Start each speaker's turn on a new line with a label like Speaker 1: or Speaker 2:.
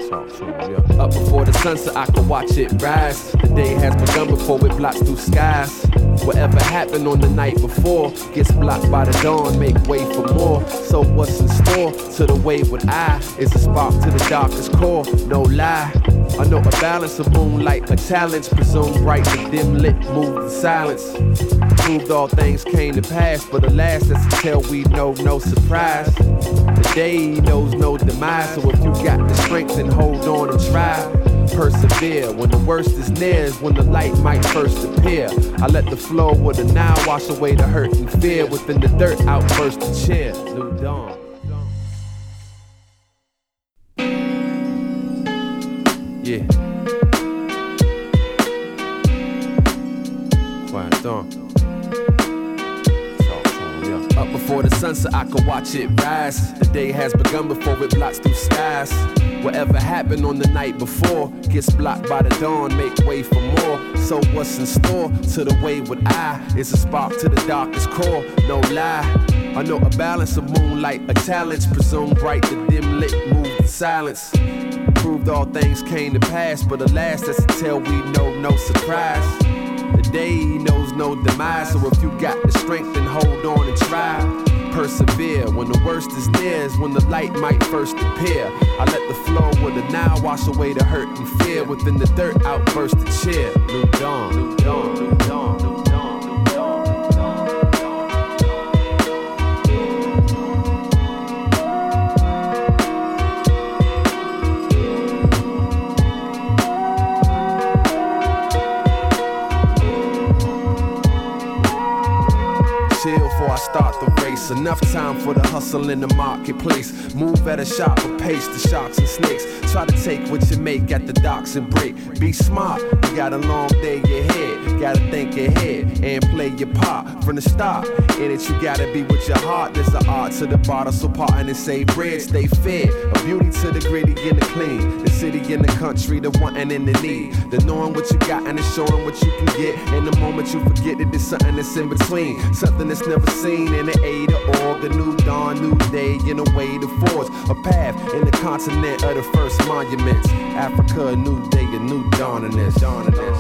Speaker 1: Talk to me, yeah. Up before the sun so I can watch it rise. The day has begun before it blocks through skies. Whatever happened on the night before gets blocked by the dawn, make way for more. So what's in store to the wayward eye is a spark to the darkest core, no lie. I know a balance of moonlight, a talents presumed bright, the dim lit moved in silence. Proved all things came to pass, but alas, that's a tale we know, no surprise. The day knows no demise, so if you got the strength, then hold on and try. Persevere, when the worst is near is when the light might first appear. I let the flow of the Nile wash away the hurt and fear. Within the dirt, outburst the cheer. New dawn. Yeah. Quiet dawn. Up before the sun so I can watch it rise. The day has begun before it blocks through skies. Whatever happened on the night before gets blocked by the dawn, make way for more. So what's in store to the wayward eye is a spark to the darkest core, no lie. I know a balance of moonlight, a talents presumed bright, the dim lit moved in silence. Proved all things came to pass, but alas, that's a tale we know, no surprise. The day knows no demise, so if you got the strength, then hold on and try. Persevere, when the worst is near is when the light might first appear. I let the flow of the Nile wash away the hurt and fear. Within the dirt, outburst the cheer. New dawn, new dawn, new dawn, new dawn. Before I start the race, enough time for the hustle in the marketplace. Move at a sharper pace, the sharks and snakes. Try to take what you make at the docks and break. Be smart, you got a long day ahead. Gotta think ahead and play your part from the start. In it you gotta be with your heart. There's an art to the bottle, so partner and save bread, stay fed. A beauty to the gritty and the clean. The city and the country, the wanting and the need. The knowing what you got and the showing what you can get. And the moment you forget it, there's something that's in between. Something that's never seen in the A to org. A new dawn, new day, in a way to forge a path in the continent of the first monuments. Africa, a new day, a new dawn in this.